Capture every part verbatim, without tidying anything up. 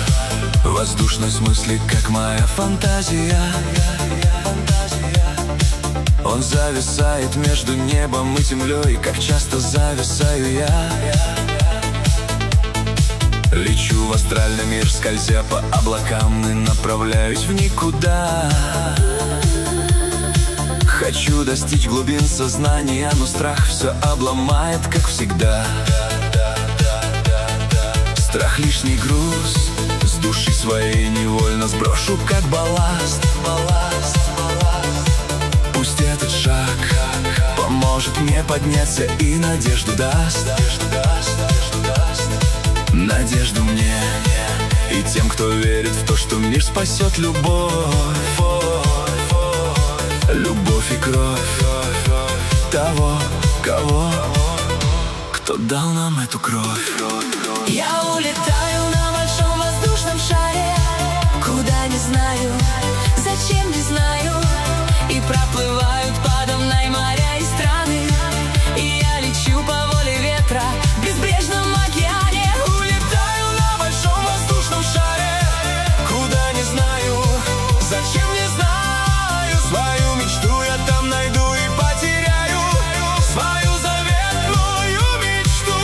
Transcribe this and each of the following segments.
Воздушность мысли, как моя фантазия. Он зависает между небом и землей, как часто зависаю я. Лечу в астральный мир, скользя по облакам, и направляюсь в никуда. Хочу достичь глубин сознания, но страх все обломает, как всегда. Страх лишний груз, с души своей невольно сброшу, как балласт. Пусть этот шаг поможет мне подняться и надежду даст. Надежду мне и тем, кто верит в то, что мир спасет любовь. Любовь и кровь того, кого, кто дал нам эту кровь. Я улетаю на большом воздушном шаре, куда не знаю, зачем не знаю. И проплывают подо мной моря и страны, и я лечу по воле ветра в безбрежном океане. Улетаю на большом воздушном шаре, куда не знаю, зачем не знаю. Свою мечту я там найду и потеряю, свою заветную мечту.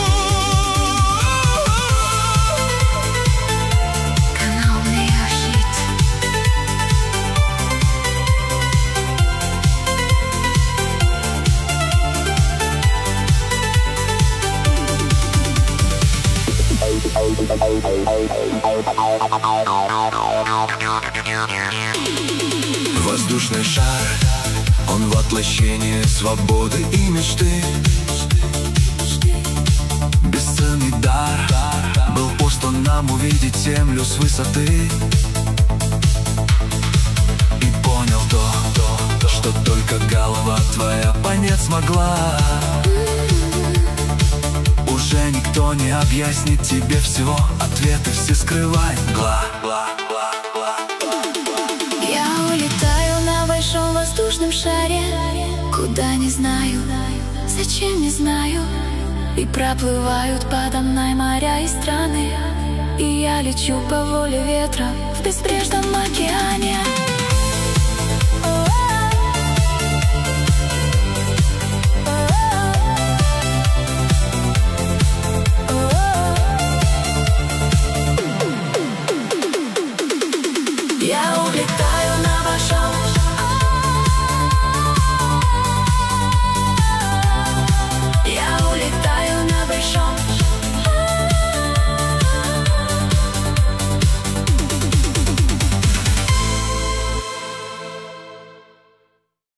Канал Неофит. Воздушный шар, он воплощение свободы и мечты. Бесценный дар был послан нам увидеть землю с высоты. И понял то, что только голова твоя понять смогла. Уже никто не объяснит тебе всего, ответы все скрывает мгла. Я улетаю на большом воздушном шаре, куда не знаю, зачем не знаю. И проплывают подо мной моря и страны, и я лечу по воле ветра в безбрежном океане. Я улетаю